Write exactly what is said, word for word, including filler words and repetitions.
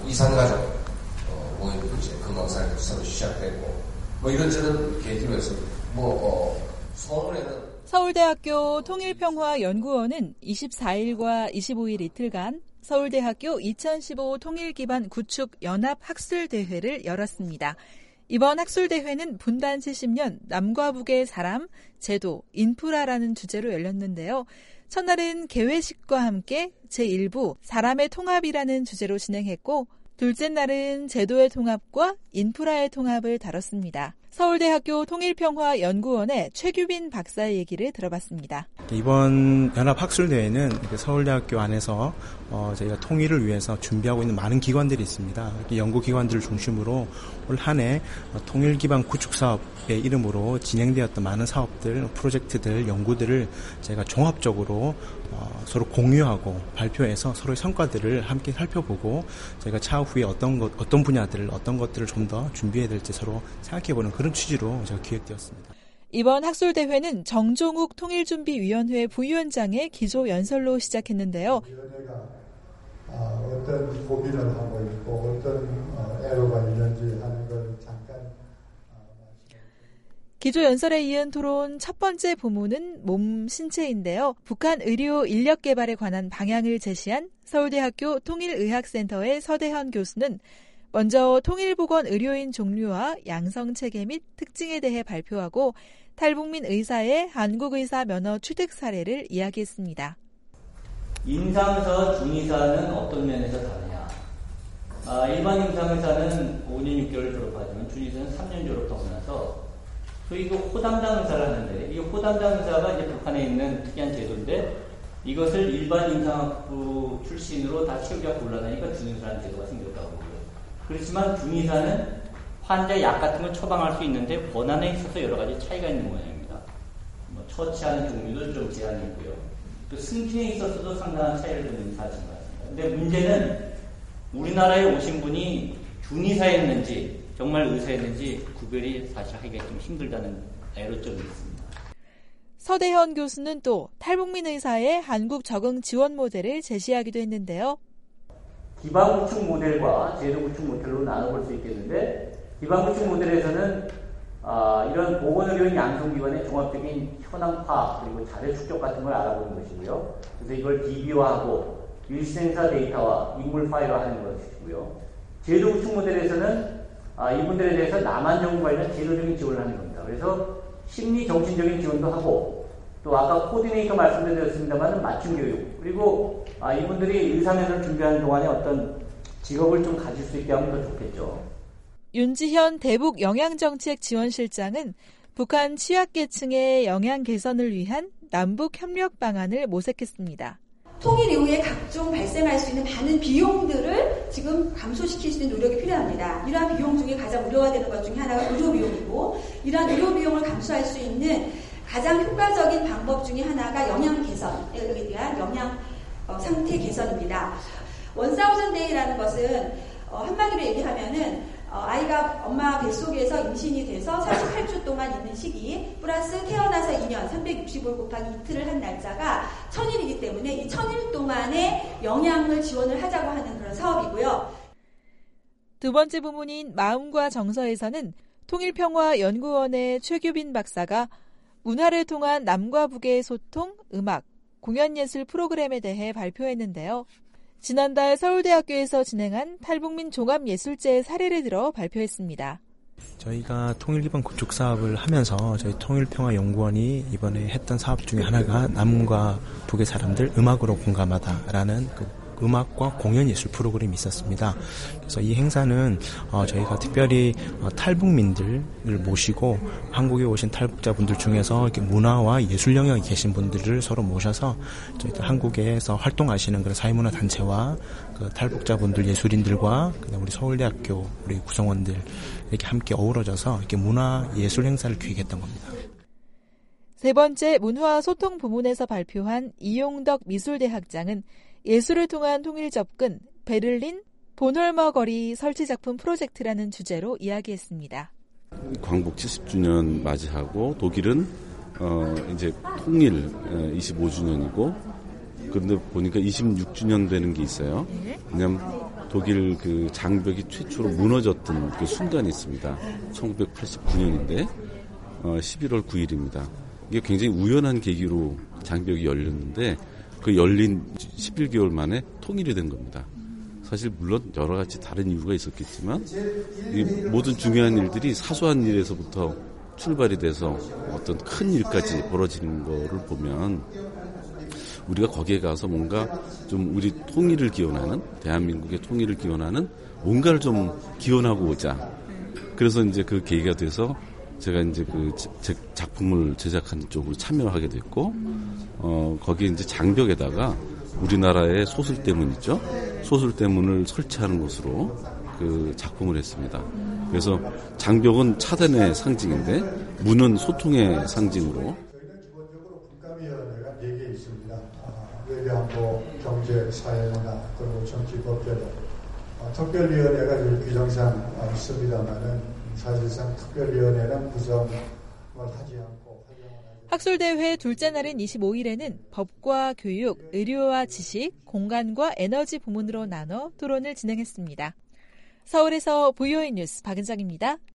이산 가족 어, 모임도 이제 금강산에서 새로 시작되고 뭐 이런저런 계기로서 뭐 어, 서울에는 서울대학교 통일평화연구원은 이십사일과 이십오일 이틀간 서울대학교 이천십오 통일기반 구축 연합학술대회를 열었습니다. 이번 학술대회는 분단 칠십년 남과 북의 사람, 제도, 인프라라는 주제로 열렸는데요. 첫날은 개회식과 함께 제일부 사람의 통합이라는 주제로 진행했고 둘째 날은 제도의 통합과 인프라의 통합을 다뤘습니다. 서울대학교 통일평화연구원의 최규빈 박사의 얘기를 들어봤습니다. 이번 연합학술대회는 서울대학교 안에서 어, 저희가 통일을 위해서 준비하고 있는 많은 기관들이 있습니다. 연구기관들을 중심으로 올 한 해 통일기반 구축사업의 이름으로 진행되었던 많은 사업들, 프로젝트들, 연구들을 저희가 종합적으로 어, 서로 공유하고 발표해서 서로의 성과들을 함께 살펴보고 저희가 차후에 어떤 것, 어떤 분야들을, 어떤 것들을 좀 더 준비해야 될지 서로 생각해보는 그런 취지로 제가 기획되었습니다. 이번 학술대회는 정종욱 통일준비위원회 부위원장의 기조연설로 시작했는데요. 위원회가 어떤 고민을 하고 있고 어떤 애로가 있는지 하는 걸 잠깐 기조연설에 이은 토론 첫 번째 부문은 몸, 신체인데요. 북한 의료 인력 개발에 관한 방향을 제시한 서울대학교 통일의학센터의 서대현 교수는 먼저 통일보건 의료인 종류와 양성체계 및 특징에 대해 발표하고 탈북민 의사의 한국의사 면허 취득 사례를 이야기했습니다. 임상의사와 중의사는 어떤 면에서 다르냐? 아, 일반 임상의사는 오 년 육 개월 졸업하지만 중의사는 삼 년 졸업하고 나서 소위 그 호담당 의사를 하는데 이 호담당 의사가 이제 북한에 있는 특이한 제도인데 이것을 일반 임상학부 출신으로 다 채우기가 곤란하니까 중의사라는 제도가 생겼다고 보고요. 그렇지만 중의사는 환자 약 같은 걸 처방할 수 있는데 권한에 있어서 여러 가지 차이가 있는 모양입니다. 뭐 처치하는 종류도 좀 제한이 있고요. 또 승진에 있어서도 상당한 차이를 두는 사실인 것 같습니다. 근데 문제는 우리나라에 오신 분이 중의사였는지 정말 의사였는지 구별이 사실 하기가 좀 힘들다는 애로점이 있습니다. 서대현 교수는 또 탈북민 의사의 한국 적응 지원 모델을 제시하기도 했는데요. 기반 구축 모델과 제도 구축 모델로 나눠볼 수 있겠는데 기반 구축 모델에서는 아, 이런 보건의료인 양성기관의 종합적인 현황 파악 그리고 자료 축적 같은 걸 알아보는 것이고요. 그래서 이걸 디비화하고 일시생사 데이터와 인물 파일화하는 것이고요. 제도 구축 모델에서는 아, 이분들에 대해서 남한 정부 관련 제도적인 지원을 하는 겁니다. 그래서 심리 정신적인 지원도 하고 또 아까 코디네이터 말씀드렸습니다만 맞춤 교육 그리고 아, 이분들이 의사면허를 준비하는 동안에 어떤 직업을 좀 가질 수 있게 하면 더 좋겠죠. 윤지현 대북 영양정책지원실장은 북한 취약계층의 영양 개선을 위한 남북 협력 방안을 모색했습니다. 통일 이후에 각종 발생할 수 있는 많은 비용들을 지금 감소시킬 수 있는 노력이 필요합니다. 이러한 비용 중에 가장 우려되는 것 중에 하나가 의료 비용이고 이러한 의료 비용을 감소할 수 있는 가장 효과적인 방법 중에 하나가 영양 개선에 대한 영양 어, 상태 개선입니다. 원사우전 데이라는 것은 어, 한마디로 얘기하면은 어, 아이가 엄마 뱃속에서 임신이 돼서 사십팔 주 동안 있는 시기 플러스 태어나서 이 년 삼백육십오 일 곱하기 이틀을 한 날짜가 천일이기 때문에 이 천일 동안의 영양을 지원을 하자고 하는 그런 사업이고요. 두 번째 부문인 마음과 정서에서는 통일평화연구원의 최규빈 박사가 문화를 통한 남과 북의 소통, 음악, 공연예술 프로그램에 대해 발표했는데요. 지난달 서울대학교에서 진행한 탈북민 종합예술제의 사례를 들어 발표했습니다. 저희가 통일기반 구축 사업을 하면서 저희 통일평화연구원이 이번에 했던 사업 중에 하나가 남과 북의 사람들 음악으로 공감하다라는 그 음악과 공연 예술 프로그램이 있었습니다. 그래서 이 행사는 어, 저희가 특별히 어, 탈북민들을 모시고 한국에 오신 탈북자분들 중에서 이렇게 문화와 예술 영역에 계신 분들을 서로 모셔서 저희 한국에서 활동하시는 그런 사회문화 단체와 그 탈북자분들 예술인들과 그다음 우리 서울대학교 우리 구성원들 이렇게 함께 어우러져서 이렇게 문화 예술 행사를 기획했던 겁니다. 세 번째 문화 소통 부문에서 발표한 이용덕 미술대학장은 예술을 통한 통일 접근, 베를린 본홀머 거리 설치 작품 프로젝트라는 주제로 이야기했습니다. 광복 칠십 주년 맞이하고 독일은 어 이제 통일 이십오 주년이고 그런데 보니까 이십육 주년 되는 게 있어요. 왜냐하면 독일 그 장벽이 최초로 무너졌던 그 순간이 있습니다. 천구백팔십구 년인데 어, 십일월 구일입니다. 이게 굉장히 우연한 계기로 장벽이 열렸는데 그 열린 십일 개월 만에 통일이 된 겁니다. 사실 물론 여러 가지 다른 이유가 있었겠지만 이 모든 중요한 일들이 사소한 일에서부터 출발이 돼서 어떤 큰 일까지 벌어지는 거를 보면 우리가 거기에 가서 뭔가 좀 우리 통일을 기원하는, 대한민국의 통일을 기원하는 뭔가를 좀 기원하고 오자. 그래서 이제 그 계기가 돼서 제가 이제 그 제 작품을 제작하는 쪽으로 참여하게 됐고, 어, 거기에 이제 장벽에다가 우리나라의 소술대문 있죠? 소술대문을 설치하는 것으로 그 작품을 했습니다. 그래서 장벽은 차단의 상징인데, 문은 소통의 상징으로. 저희는 기본적으로 국감위원회가 네 개 있습니다. 아, 외교안보, 경제, 사회문화, 그리고 정치법제도. 아, 특별위원회가 늘 규정상 아, 있습니다만은 사실상 특별위원회는 구성을 하지 않고 학술대회 둘째 날인 이십오일에는 법과 교육, 의료와 지식, 공간과 에너지 부문으로 나눠 토론을 진행했습니다. 서울에서 브이오에이 뉴스 박은정입니다.